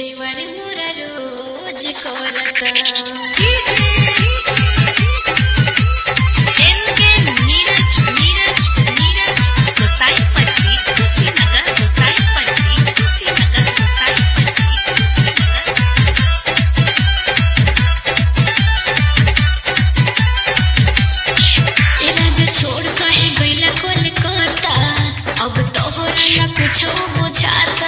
देवर मोरा रोज करता अब तोहरा न कुछो बुझाता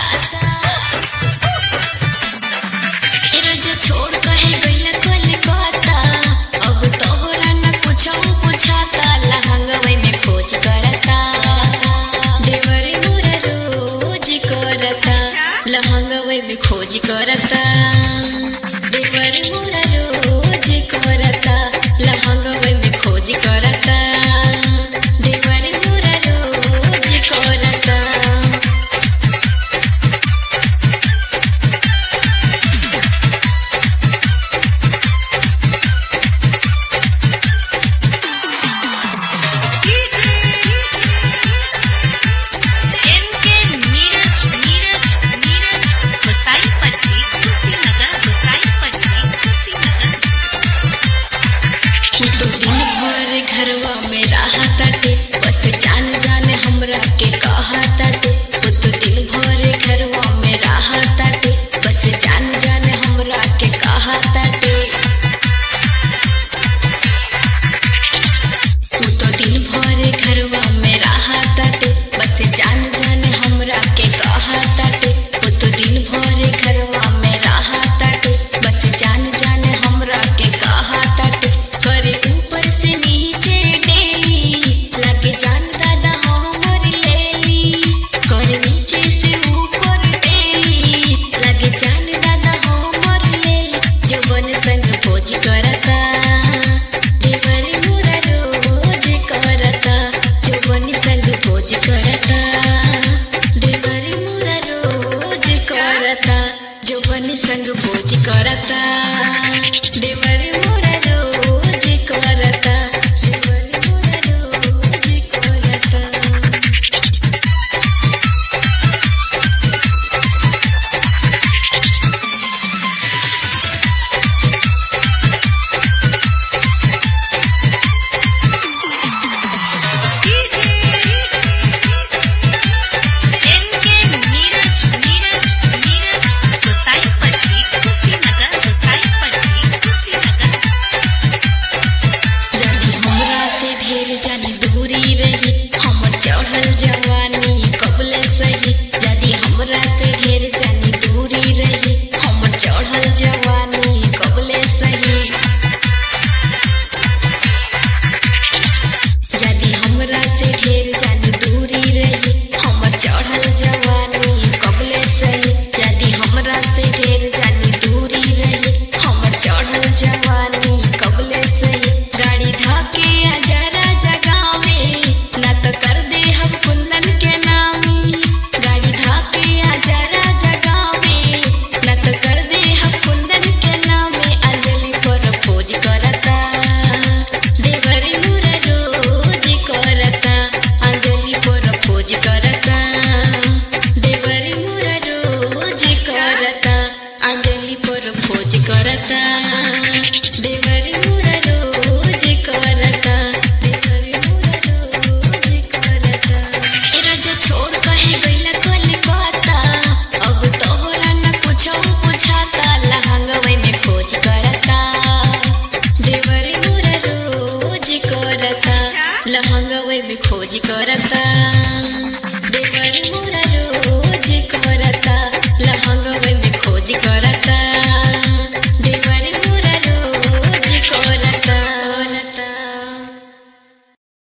राजा छोड़ कहे गइला कलकत्ता अब तोहरा न कुछो बुझाता लहंगवे में खोज करता देवर मोरा रोज करता लहंगवे में खोज करता देवर मोरा रोज करता लहंगवे में खोज करता घरवा में रहताटे बस जान जाने हमरा के कहताटे तो दिन भर घरवा में रहताटे बस जान जाने हमरा के कहताटे तो दिन भर घरवा में रहताटे बस जान जाने हमरा के कहताटे तो दिन भर घरवा में रहताटे बस जान जाने हमरा के कहताटे करे ऊपर से नीचे लगे जान दादा हमर लेली करे नीचे से ऊपर डेली लगे जान दादा हमर लेली जवन संग भोज करता देवर मोरा रोज करता जवन संग भोज करता देवर मोरा रोज करता जवन संग भोज करता देवर मोरा रोज करता जानी दूरी रही हमर चढ़ल जवानी कबले सही यदि हमरा से ढेर जानी दूरी रही हमर चढ़ल जवानी कबले सही यदि हमरा से ढेर जानी दूरी रही हमर चढ़ल जवानी कबले सही यदि हमरा से ढेर जानी दूरी रही हमर चढ़ल जवानी कबले सही गाड़ी धके आजा कर दे हम कुंदन के नामी गाड़ी धाके आजा राजा गावे न तो कर दे हम कुंदन के नामे अंजलि पर खोज करता देवर मोरा रोज करता अंजलि पर खोज करता देवर मोरा रोज करता अंजलि पर खोज करता देवर मोरा रोज करता लहंगवे में खोज करता